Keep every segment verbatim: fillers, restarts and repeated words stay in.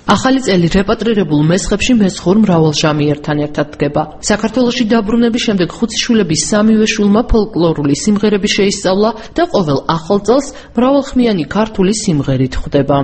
ახალი წელი რეპატრირებულ მესხებში მესხურ მრავალჟამიერთან ერთად დგება. საქართველოში დაბრუნების შემდეგ ხუთი შვილების სამივე შვილმა ფოლკლორული სიმღერები შეისწავლა და ყოველ ახალ წელს მრავალხმიანი ქართული სიმღერით ხვდება.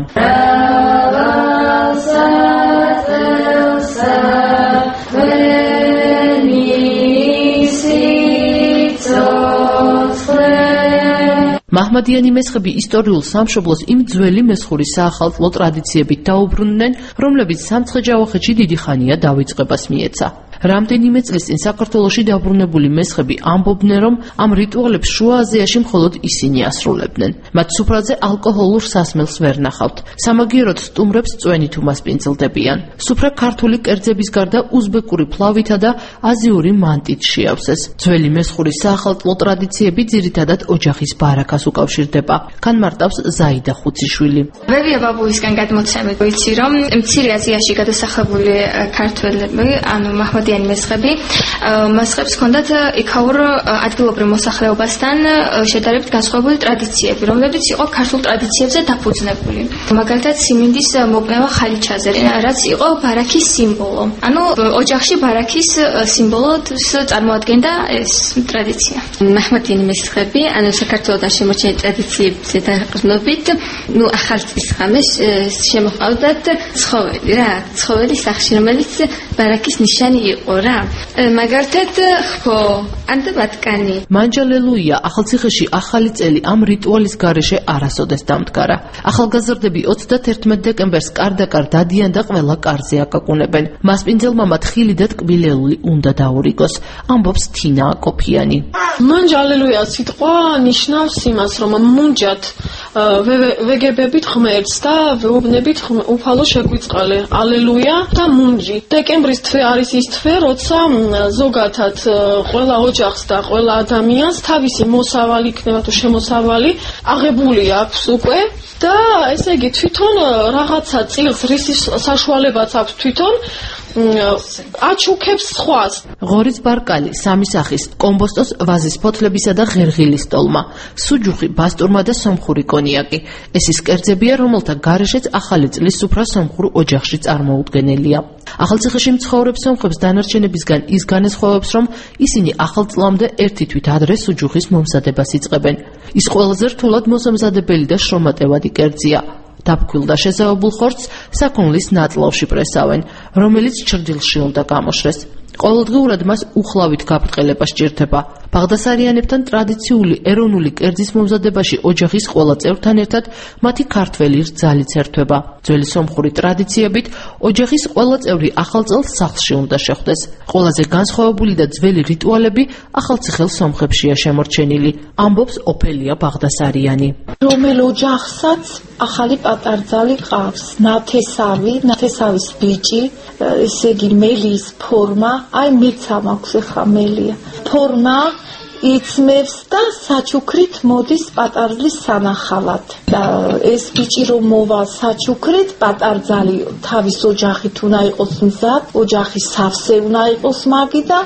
მაჰმადიანი მესხები ისტორიულ სამშობლოს იმ ძველი მესხური საახალწლო ტრადიციებით დაუბრუნდნენ, რომლებიც სამცხე-ჯავახეთში დიდი ხანია დავიწყებას მიეცა. რამდენიმე წლის წინ საქართველოში დაბრუნებული მესხები ამბობდნენ, რომ ამ რიტუალებს შუა აზიაში მხოლოდ ისინი ასრულებდნენ. მათ სუფრაზე ალკოჰოლურ სასმელს ვერ ნახავთ. სამაგიეროდ სტუმრებს წვენით უმასპინძლდებიან. სუფრა ქართული კერძების გარდა უზბეკური ფლავითა და აზიური მანტით შეავსეს. ძველი მესხური საახალწლო ტრადიციები ძირითადად ოჯახის ბარაკას უკავშირდება. განმარტავს ზაიდა ხუციშვილი. ვევია ბაბუისგან გადმოცემით ვიცი, რომ მცირე აზიაში გადასახლებული ქართველები, ანუ მაჰმადიანი მესხები, მასხებს ჰქონდათ იქაურ ადგილობრივ მოსახლეობასთან შედარებით განსხვავებული ტრადიციები, რომლებიც იყო ქართულ ტრადიციებზე დაფუძნებული. მაგალითად, სიმინდის მოკნევა ხალიჩაზე, რაც იყო ბარაქის სიმბოლო. ანუ ოჯახში ბარაქის სიმბოლოდ წარმოადგენდა ეს ტრადიცია. მაჰმადიანი მესხები, ანუ საქართველოსთან შემორჩენილი ტრადიციებზე დაყრდნობით, ნუ ახალ წლის ღამეს შემოყავდათ ცხოველი რა, ცხოველი სახში, რომელიც ბარაქის ნიშანი იყო რა. მაგალითად, ხო, ანდაბატკანი. მანჯალელუია ახალციხეში ახალი წელი ამ რიტუალის გარეშე არასოდეს დამდგარა. ახალგაზრდები ოცდათერთმეტ დეკემბერს კარდაკარ დადიან და ყველა კარზე აკაკუნებენ. მასპინძელმა თხილი და ტკბილეული უნდა დაურიგოს, ამბობს თინა აკოფიანი. მანჯალელუია სიტყვა ნიშნავს იმას, რომ მუნჯათ ვეგებებით ღმერთს და ვეუბნებით უფალო შეგვიწყალე. ალელუია და მუნჯი. დეკემბრის თვე არის ის თვე, როცა ზოგადად ყველა ოჯახს და ყველა ადამიანს თავისი მოსავალი იქნება თუ შემოსავალი აღებული აქვს უკვე და ესე იგი თვითონ რაღაცა წილს რისის საშუალებაც აქვს თვითონ აჩუქებს სხვას. ღორის ბარკალი, სამი სახის, კომბოსტოს ვაზის ფოთლებისა და ღერღილის ტოლმა, სუჯუხი, ბასტურმა და სომხური კონიაკი. ეს ის კერძებია, რომელთა გარეშეც ახალი წლის სუფრა სომხურ ოჯახში წარმოუდგენელია. ახალციხეში მცხოვრებ სომხებს დანარჩენებისგან ის განესხვავებს, რომ ისინი ახალ წლამდე ერთი თვით ადრე სუჯუხის მომზადებას იწყებენ. ის ყველაზე რთულად მოსამზადებელი და შრომატევადი კერძია. დაფქვილ და შეზავებულ ხორცს საქონლის ნაწლავში პრესავენ, რომელიც ჩრდილში უნდა გამოშრეს. ყოველდღიურად მას უხლავით გაბრტყელება სჭირდება. ბაღდასარიანებთან ტრადიციული ეროვნული კერძის მომზადებაში ოჯახის ყველა წევრთან ერთად მათი ქართველი რძალიც ერთვება. ძველი სომხური ტრადიციებით ოჯახის ყველა წევრი ახალ წელს სახლში უნდა შეხვდეს. ყველაზე განსხვავებული და ძველი რიტუალები ახალციხელ სომხებშია შემორჩენილი, ამბობს ოფელია ბაღდასარიანი. რომელ ოჯახსაც ახალი პატარძალი ყავს, ნათესავი, ნათესავის ბიჭი, ესე იგი მელის ფორმა, აი მეცა მაქვს ახლა მელია. ფორმა იწმევს და საჩუქრით მოდის პატარძლის სანახავად. და ეს ბიჭი რომ მოვა საჩუქრით, პატარძალი თავის ოჯახით უნდა იყოს მზად, ოჯახის სავსე უნდა იყოს მაგი და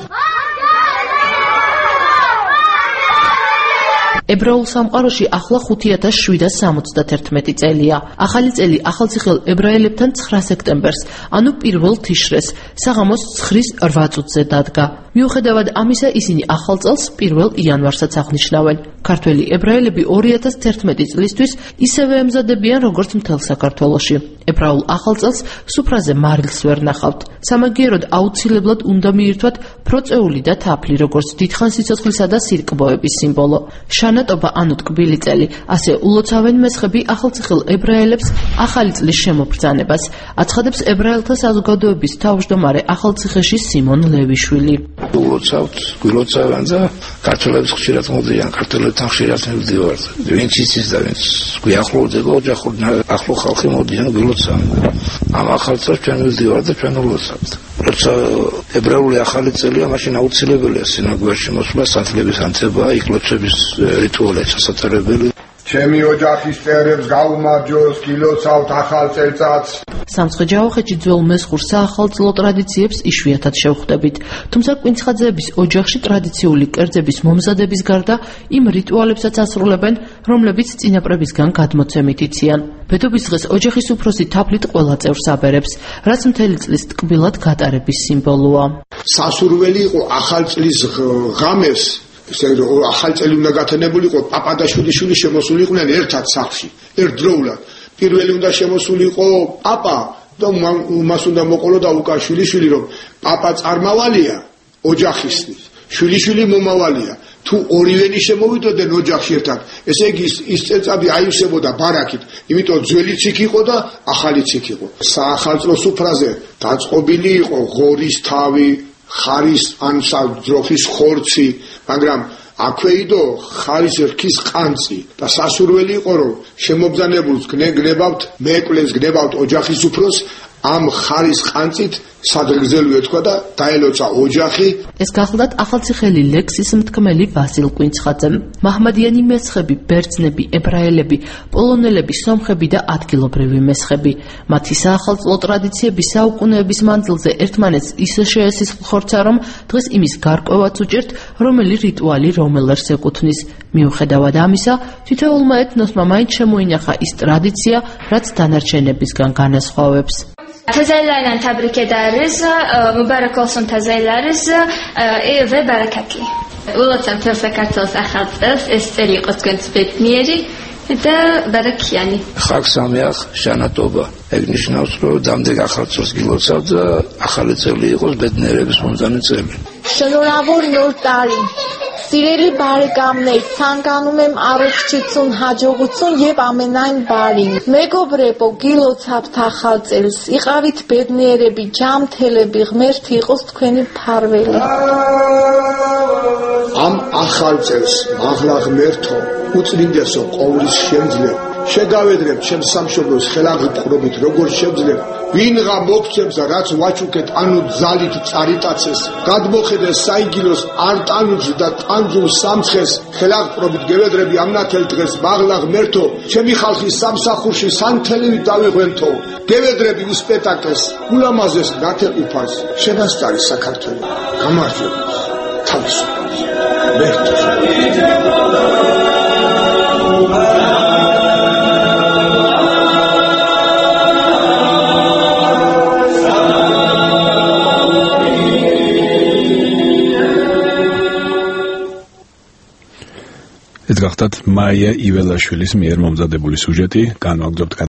ებრაულ სამყაროში ახლა ხუთი ათას შვიდას სამოცდათერთმეტი წელია. ახალი წელი ახალციხელ ებრაელებთან ცხრა სექტემბერს, ანუ პირველ თიშრეს, საღამოს ცხრის რვა წუთზე დადგა. მიუხედავად ამისა, ისინი ახალ წელს პირველ იანვარსაც აღნიშნავენ. ქართველი ებრაელები ორი ათას თერთმეტი წლისთვის ისევე ემზადებიან, როგორც მთელ საქართველოში. ებრაულ ახალ წელს სუფრაზე მარილს ვერ ნახავთ. სამაგიეროდ აუცილებლად უნდა მიირთვათ პროწეული და თაფლი, როგორც დიდხან სიცოცხლისა და სირკმოების სიმბოლო. შანატობა ანუ ტკბილი წელი, ასე ულოცავენ მესხები ახალციხელ ებრაელებს ახალი წლის შემობრძანებას, აცხადებს ებრაელთა საზოგადოების თავმჯდომარე ახალციხეში სიმონ ლევიშვილი. ულოცავთ, გულოცავენ და ქართველებს ხშირად მოდიან, ქართველებთან ხშირად მივდივართ. ვინც იცის და ვინც გვიახლოვდება ოჯახური ახლო ხალხი მოდიან გულოცავენ. ამ ახალ წელს ჩვენ მივდივართ და ჩვენ ულოცავთ. როცა ებრაული ახალი წელია, მაშინ აუცილებელია სინაგოგაში მოსვლა, სათლების ანთება, იკლოცების რიტუალები სასათარებელი. ჩემი ოჯახის წევრებს გაუმარჯოს, გილოცავთ ახალ წელწადს. სამცხე-ჯავახეთში ძველ მესხურ საახალწლო ტრადიციებს იშვიათად შევხვდებით, თუმცა კვინცხაძეების ოჯახში ტრადიციული კერძების მომზადების გარდა იმ რიტუალებსაც ასრულებენ, რომლებიც წინაპრებისგან გადმოცემით იციან. ბედობის დღეს ოჯახის უფროსი თაფლით ყველა წევრს აბერებს, რაც მთელი წლის ტკბილად გატარების სიმბოლოა. სასურველი იყო ახალ წლის ღამეს, ახალ წელი უნდა გათენებულიყო, პაპა და შვილიშვილი შემოსულიყვნენ ერთად სახლში, ერთდროულად. პირველი უნდა შემოსულიყო პაპა და მას უნდა მოყოლო და უკან შვილიშვილი, რომ პაპა წარმავალია ოჯახისთვის, შვილიშვილი მომავალია. თუ ორივენი შემოვიდოდნენ ოჯახში ერთად, ესე იგი ის წელწადი აივსებოდა ბარაკით, იმიტომ ძველიც იქ იყო და ახალიც იქ იყო. საახალწლო სუფრაზე დაწყობილი იყო ღორის თავი, ხარის ან ძროხის ხორცი, მაგრამ აქვეიდო ხარის რქის ყანწი და სასურველი იყო, რომ შემობძანებულს გნებავთ, მეკვლეს გნებავთ ოჯახის უფროს, ამ ხარის ყანწით სადღეგრძელვე ეთქვა და დაელოცა ოჯახი. ეს გახლდათ ახალციხელი ლექსის მთქმელი ვასილ კვინცხაძემ. მაჰმადიანი მესხები, ბერძნები, ებრაელები, პოლონელები, სომხები და ადგილობრივი მესხები. მათი საახალწლო ტრადიციები საუკუნეების მანძილზე ერთმანეთს ისე შეესისხლხორცა, რომ დღეს იმის გარკვევაც უჭერთ, რომელი რიტუალი რომელ ერს ეკუთვნის. მიუხედავად ამისა, თითოეულმა ეთნოსმა მაინც შემოინახა ის ტრადიცია, რაც დანარჩენებისგან განასხვავებს. تزايلان تبریک دارز مبارک olsun تزايلارز و برکتی. ولاتم تفکرتاز اخذت استری قطعن بتنیری და ბარაკიანი. ხალხ სამიახ შანატობა. ეგ ნიშნავს, რომ დამდეგ ახალ წელს გილოცავ და ახალი წელი იყოს ბედნიერების მომწამე წელი. Շնորհավոր նոր տարի։ Սիրելի բարեկամներ, ցանկանում եմ առողջություն, հաջողություն եւ ամենայն բարին։ Մեգոբրեպո գիլոցապ թախալ ծելս, եղավիթ բედნიერები, ջամթելები, ღმერთი იყოს თქვენი ფარველი։ ამ ახალ წელს მაღლა ღმერთო უწმინდესო ყოვლის შემძლებ შეგავედრებ ჩემს სამშობლოს ხელაღმყრობით როგორ შემძლებ ვინღა მოგცემს რაც ვაჩუქეთ ანუ ძალით წარიტაცეს გადმოხედეს საიგილოს არტანუს და ტანძულ სამცხეს ხელაღმყრობით გევედრები ამნათელ დღეს მაღლა ღმერთო ჩემი ხალხის სამსახურში სანთელივით დავიღვენთო გევედრები უსპეტაკეს ულამაზეს ნათელუფალს შენასწარი საქართველო გამარჯვება თავისუფლებას ღმერთო ეს გახლდათ მაია იველაშვილის მიერ მომზადებული სუჟეტი, განვაგრძობთ